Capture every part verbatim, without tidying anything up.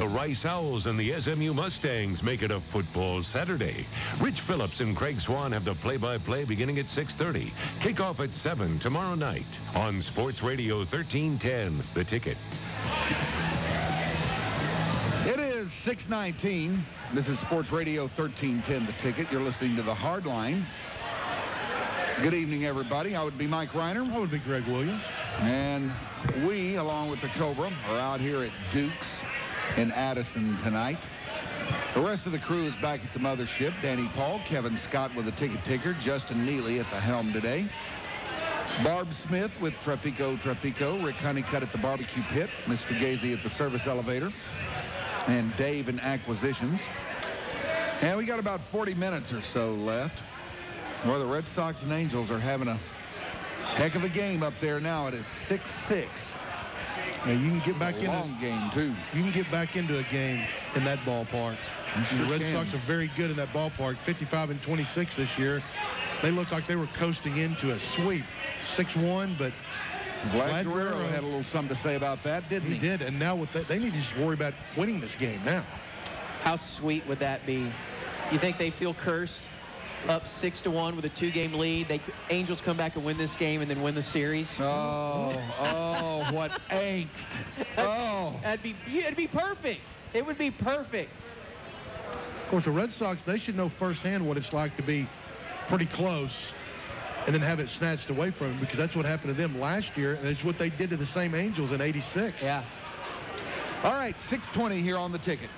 The Rice Owls and the S M U Mustangs make it a football Saturday. Rich Phillips and Craig Swan have the play-by-play beginning at six thirty. Kickoff at seven tomorrow night on Sports Radio thirteen ten, The Ticket. It is six nineteen. This is Sports Radio thirteen ten, The Ticket. You're listening to The Hard Line. Good evening, everybody. I would be Mike Reiner. I would be Greg Williams. And we, along with the Cobra, are out here at Duke's in Addison tonight. The rest of the crew is back at the mothership. Danny Paul, Kevin Scott with the ticket ticker, Justin Neely at the helm today. Barb Smith with Trafico Trafico, Rick Honeycutt at the barbecue pit, Mister Gazy at the service elevator, and Dave in acquisitions. And we got about forty minutes or so left. Well, the Red Sox and Angels are having a heck of a game up there now. It is six six. Now you can get back in a long game, too. You can get back into a game in that ballpark. Sure the Red can. Sox are very good in that ballpark, fifty-five and twenty-six this year. They look like they were coasting into a sweep, six one, but Vlad Guerrero had a little something to say about that, didn't he? He did, and now with that, they need to just worry about winning this game now. How sweet would that be? You think they feel cursed? Up six to one with a two-game lead. They Angels come back and win this game and then win the series. Oh, oh, what angst! Oh, that'd be it'd be perfect. It would be perfect. Of course, the Red Sox, they should know firsthand what it's like to be pretty close and then have it snatched away from them, because that's what happened to them last year, and it's what they did to the same Angels in eighty-six. Yeah. All right, six twenty here on the ticket.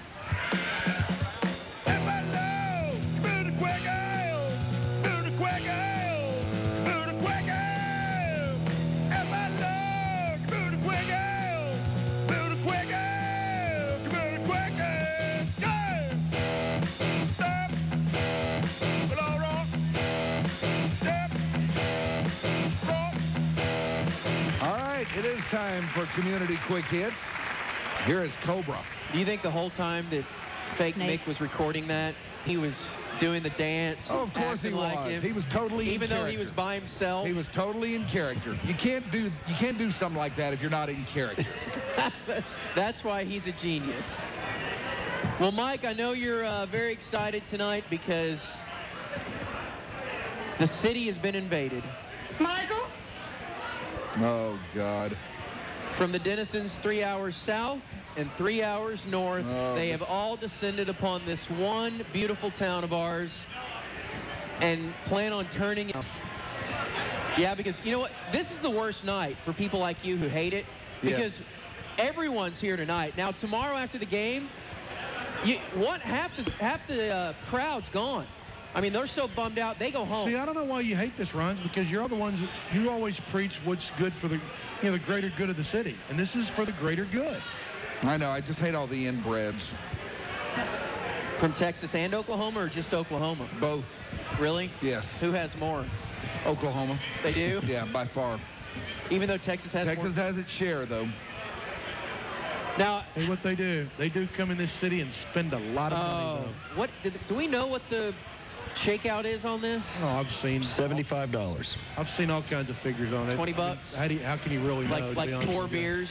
It is time for Community Quick Hits. Here is Cobra. Do you think the whole time that fake Nate. Mick was recording that, he was doing the dance? Oh, of course he acting was. Like him, he was totally even in though character. he was by himself. He was totally in character. You can't do you can't do something like that if you're not in character. That's why he's a genius. Well, Mike, I know you're uh, very excited tonight because the city has been invaded. Michael? Oh, God. From the denizens three hours south and three hours north, oh, they this... have all descended upon this one beautiful town of ours and plan on turning it. Yeah, because, you know what? This is the worst night for people like you who hate it, because yes. everyone's here tonight. Now, tomorrow after the game, you, what half the, half the uh, crowd's gone. I mean, they're so bummed out, they go home. See, I don't know why you hate this, Rons, because you're the ones, you always preach what's good for the, you know, the greater good of the city. And this is for the greater good. I know, I just hate all the inbreds. From Texas and Oklahoma, or just Oklahoma? Both. Really? Yes. Who has more? Oklahoma. They do? Yeah, by far. Even though Texas has Texas more? has its share, though. Now, hey, what they do, they do come in this city and spend a lot of oh, money, though. What, do, do we know what the shakeout is on this? Oh, I've seen seventy-five dollars. I've seen all kinds of figures on it. twenty bucks? How, do you, how can you really like, know? Like four beers?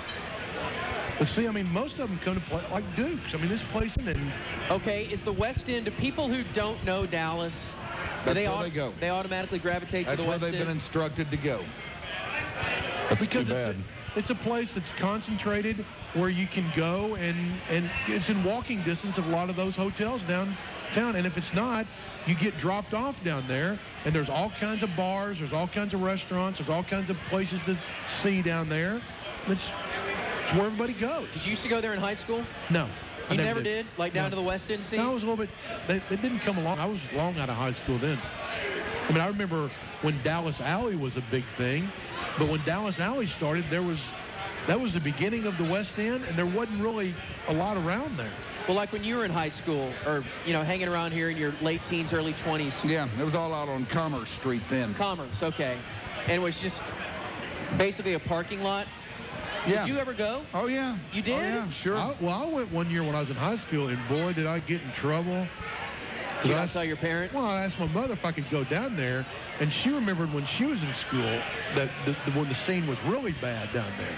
But see, I mean, most of them come to play like Dukes. I mean, this place and okay, is the West End, to people who don't know Dallas, That's they, where auto- they go. They automatically gravitate That's to the where West they've End? been instructed to go. That's because too bad. It's a, it's a place that's concentrated where you can go, and, and it's in walking distance of a lot of those hotels downtown. And if it's not, you get dropped off down there, and there's all kinds of bars, there's all kinds of restaurants, there's all kinds of places to see down there. It's, it's where everybody goes. Did you used to go there in high school? No. I You never never did? did? Like down No. to the West End scene? No, I was a little bit, they, they didn't come along. I was long out of high school then. I mean, I remember when Dallas Alley was a big thing, but when Dallas Alley started, there was, that was the beginning of the West End, and there wasn't really a lot around there. Well, like when you were in high school, or, you know, hanging around here in your late teens, early twenties. Yeah, it was all out on Commerce Street then. Commerce, okay. And it was just basically a parking lot. Yeah. Did you ever go? Oh, yeah. You did? Oh, yeah, sure. I, well, I went one year when I was in high school, and boy, did I get in trouble. You I don't tell your parents? Well, I asked my mother if I could go down there, and she remembered when she was in school that the, the, when the scene was really bad down there.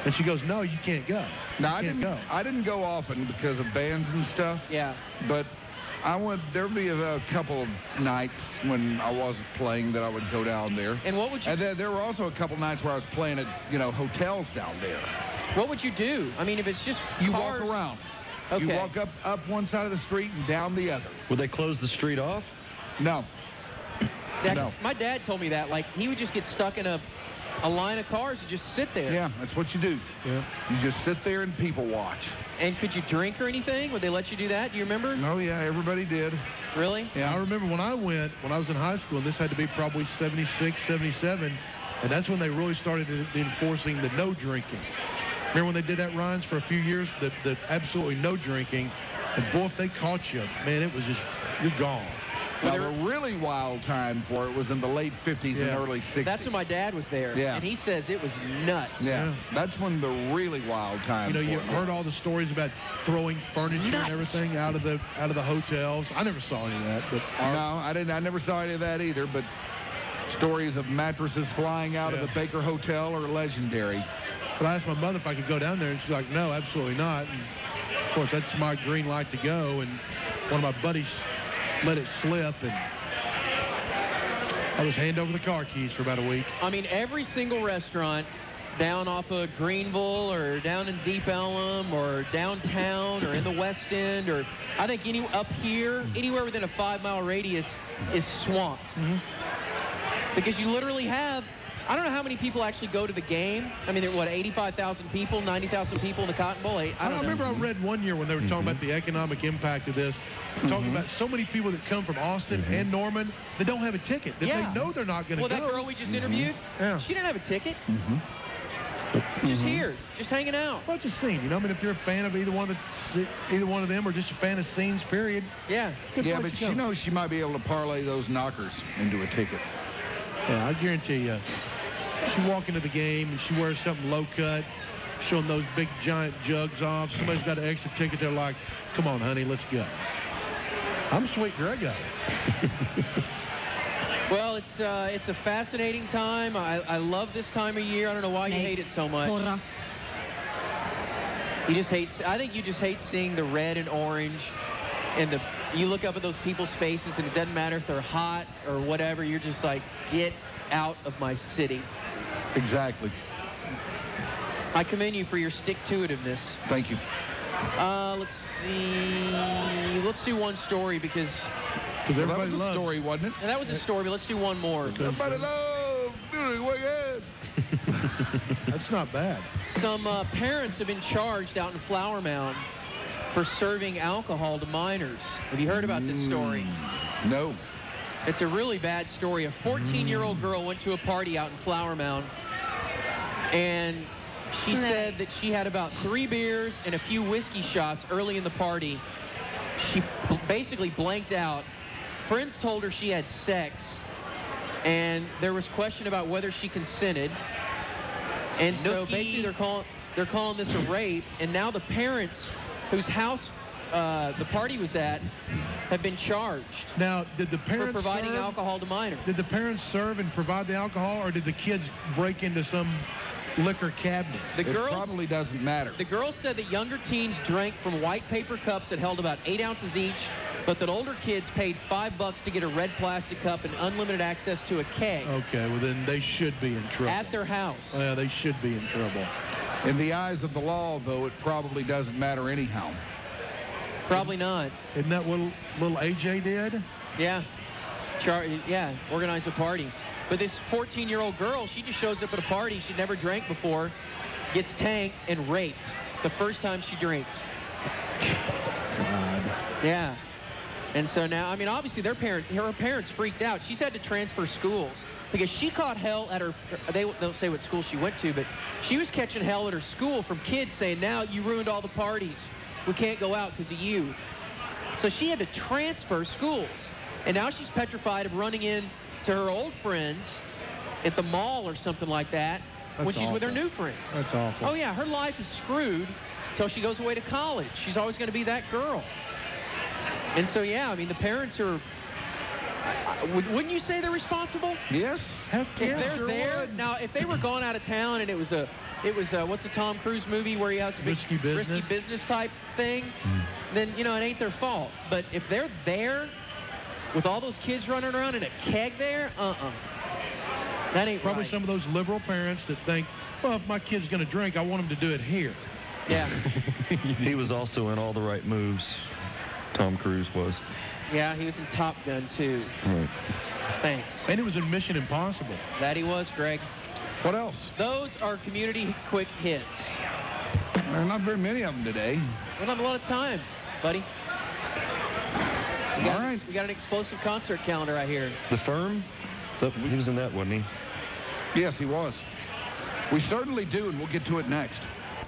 And she goes, no, you can't go. No, you I can't didn't. go. I didn't go often because of bands and stuff. Yeah. But I would. There'd be a, a couple of nights when I wasn't playing that I would go down there. And what would you? And then there were also a couple nights where I was playing at, you know, hotels down there. What would you do? I mean, if it's just You cars, walk around. Okay. You walk up up one side of the street and down the other. Would they close the street off? No. Yeah, No. 'cause my dad told me that. Like, he would just get stuck in a, a line of cars and just sit there. Yeah, that's what you do. Yeah. You just sit there and people watch. And could you drink or anything? Would they let you do that? Do you remember? No, yeah, everybody did. Really? Yeah, I remember when I went, when I was in high school, and this had to be probably seventy-six, seventy-seven, and that's when they really started enforcing the no drinking. Remember when they did that, Rhines, for a few years, the, the absolutely no drinking, and boy, if they caught you, man, it was just, you're gone. Now, the really wild time for it was in the late fifties and Yeah. early sixties. That's when my dad was there. Yeah. And he says it was nuts. Yeah, Yeah. that's when the really wild time You know, for you it heard was. all the stories about throwing furniture Nuts. and everything out of the out of the hotels. I never saw any of that, but our, No, I didn't. I never saw any of that either, but stories of mattresses flying out Yeah. of the Baker Hotel are legendary. but I asked my mother if I could go down there, and she's like, no, absolutely not. And of course, that's my green light to go, and one of my buddies let it slip, and I was hand over the car keys for about a week. I mean, every single restaurant down off of Greenville or down in Deep Ellum or downtown or in the West End or I think any up here, anywhere within a five-mile radius is swamped. Mhm. Because you literally have, I don't know how many people actually go to the game. I mean, there are, what, eighty-five thousand people, ninety thousand people in the Cotton Bowl? I, I I, don't know. remember I read one year when they were talking about the economic impact of this, talking about so many people that come from Austin and Norman that don't have a ticket, that Yeah. they know they're not going to Well, go. that girl we just interviewed, Yeah. she didn't have a ticket. Mm-hmm. Just here, just hanging out. Well, it's a scene, you know. I mean, if you're a fan of either one of the, either one of them, or just a fan of scenes, period. Yeah. Good Yeah, place but to she go. knows she might be able to parlay those knockers into a ticket. Yeah, I guarantee you. She walk into the game and she wears something low cut, showing those big giant jugs off. Somebody's got an extra ticket. They're like, "Come on, honey, let's go." I'm sweet Grego. Well, it's uh, it's a fascinating time. I, I love this time of year. I don't know why you hate it so much. You just hate. I think you just hate seeing the red and orange, and the. You look up at those people's faces, and it doesn't matter if they're hot or whatever. You're just like, get out of my city. Exactly. I commend you for your stick-to-itiveness. Thank you. Uh, let's see. Let's do one story because Because Well, that everybody was a loves. story, wasn't it? and that was a story. But let's do one more. Everybody loves Billy Wiggins. That's not bad. Some uh, parents have been charged out in Flower Mound for serving alcohol to minors. Have you heard about this story? No. It's a really bad story. A fourteen-year-old girl went to a party out in Flower Mound, and she said that she had about three beers and a few whiskey shots early in the party. She b- basically blanked out. Friends told her she had sex, and there was question about whether she consented. And so Nookie. basically they're calling they're calling this a rape, and now the parents whose house uh, the party was at have been charged Now, did the for parents providing serve, alcohol to minors. Did the parents serve and provide the alcohol, or did the kids break into some liquor cabinet? The It girls probably doesn't matter. the girls said that younger teens drank from white paper cups that held about eight ounces each, but that older kids paid five bucks to get a red plastic cup and unlimited access to a keg Okay, well then they should be in trouble. at their house. Yeah, they should be in trouble. In the eyes of the law, though, it probably doesn't matter anyhow. Probably not. Isn't that what little A J did? Yeah. Char- yeah, organize a party. But this fourteen-year-old girl, she just shows up at a party she'd never drank before, gets tanked and raped the first time she drinks. God. Yeah. And so now, I mean, obviously their parent, her parents freaked out. She's had to transfer schools because she caught hell at her, they don't say what school she went to, but she was catching hell at her school from kids saying, now you ruined all the parties. We can't go out because of you. So she had to transfer schools. And now she's petrified of running in to her old friends at the mall or something like that when That's she's with her awful. new friends. That's awful. Oh, yeah, her life is screwed until she goes away to college. She's always going to be that girl. And so, yeah, I mean, the parents are, I- I- would- wouldn't you say they're responsible? Yes? Heck If yeah, they're sure there, would. now, if they were gone out of town and it was a, it was, uh, what's a Tom Cruise movie where he has a big Risky Business. risky business type thing, Mm. then, you know, it ain't their fault. But if they're there with all those kids running around in a keg there, uh-uh. That ain't Probably right. some of those liberal parents that think, well, if my kid's going to drink, I want him to do it here. Yeah. He was also in all the right moves. Tom Cruise was. Yeah, he was in Top Gun, too. Right. Thanks. And it was in Mission Impossible. That he was, Greg. What else? Those are community quick hits. There are not very many of them today. We don't have a lot of time, buddy. We got, All right. We got an explosive concert calendar right here. The Firm? So he was in that, wasn't he? Yes, he was. We certainly do, and we'll get to it next.